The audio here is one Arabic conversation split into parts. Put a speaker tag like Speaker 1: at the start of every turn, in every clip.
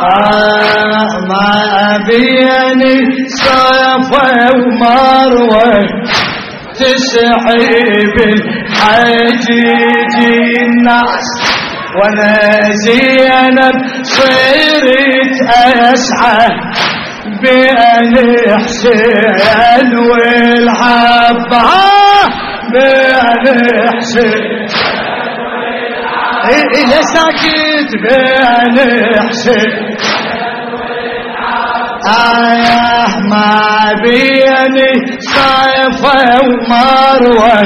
Speaker 1: ما بيني صفا ومروة تسحب الحجيج الناس وانا زينب صرت اسعى بأن حسين والعباس بأن حسين إلا ساكت بأن حسين ما بيني صفا ومروة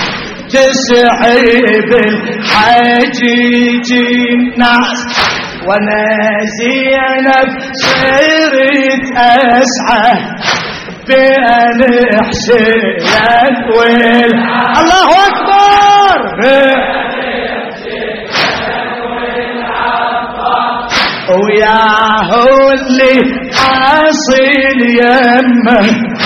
Speaker 1: تسحب الحجيج الناس وانا زينب صرت اسعى بأن حسين الله اكبر وياه اللي اصيل يمه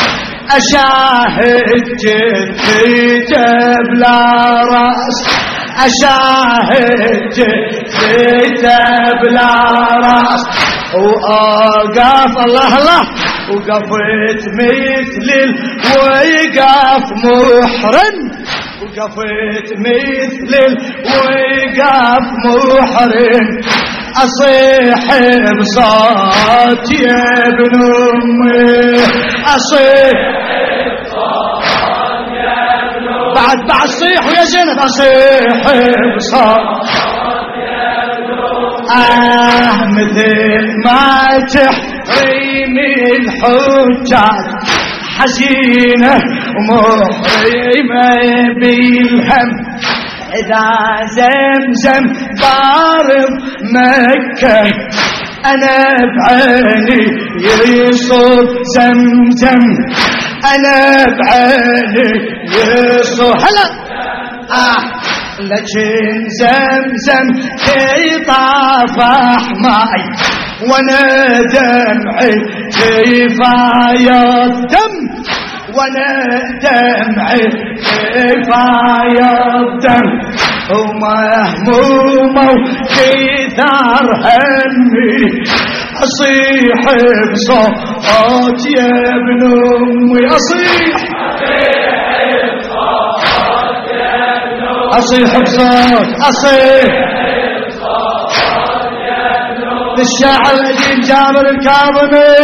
Speaker 1: اشاهد جثتي بلا راس اشاهد جثتي بلا راس واوقف الله الله وقفت مثل الوقف محرم وقفت مثل الوقف محرم اصيح بصوت يا ابن امي اصيح بصوت يا ابن امي بعد صيح يا زينب اصيح بصوت يا ابن امي مثل ما تحرم الحجاج حزينه ومحرمه بالهم إذا زمزم ضارب مكة أنا بعيني يصب زمزم أنا بعيني يصب هلا لكن زمزم يطافح معي وانا دمعي كفاية دم وانا دمعي كفاية دم ومهمومة وكثار همي اصيح بصوت يا ابن امي اصيح اصيح بصوت اصيح للشاعر القديم جابر الكاظمي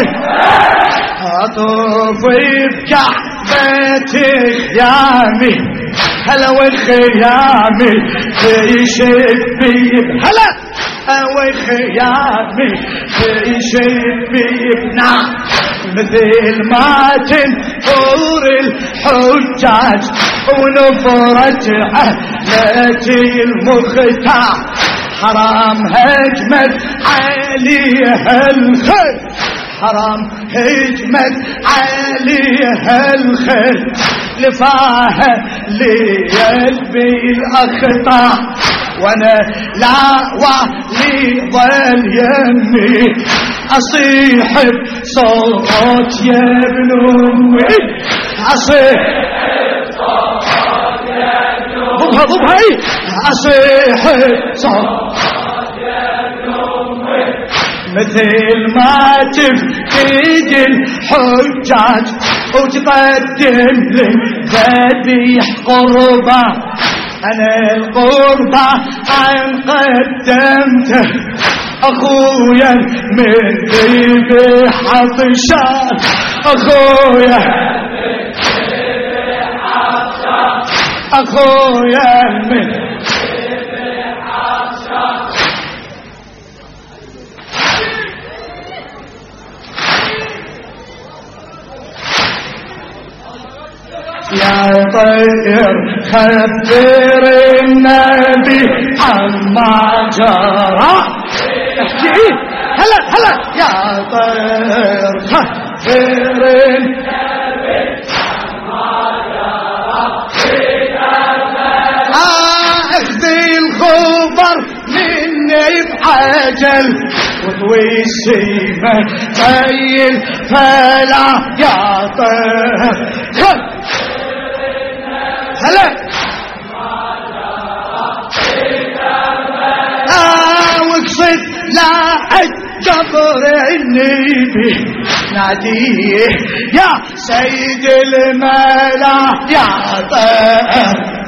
Speaker 1: اطوف بكعبة خيامي هلا والخيامي تشبي هلا وخيامي تشبي نعم مثل ما تنفر الحجاج ونفرت أهلتي المختار حرام هجمت عليها الخيل حرام هجمت عليها الخيل لفاها لقلبي الأخطاء وانا لا ولي ظل يمي اصيح بصوت يا ابن امي اصيح بصوت يا ابن امي ضبها اصيح بصوت يا ابن امي مثل ما تفقد الحجاج وتقدم للذبيح قربة انا القربة عن قدمته اخويا من ذبيح عطشان اخويا اخويا من يا طير خبر النبي عما جرى احكي هلا هلا يا طير خبر النبي عما جرى اخذي الخبر مني بعجل وطوي السيمة طيل فلا يا طير هلا وقصد لا عد جبر النبي ناديه يا سيد الملا يا طير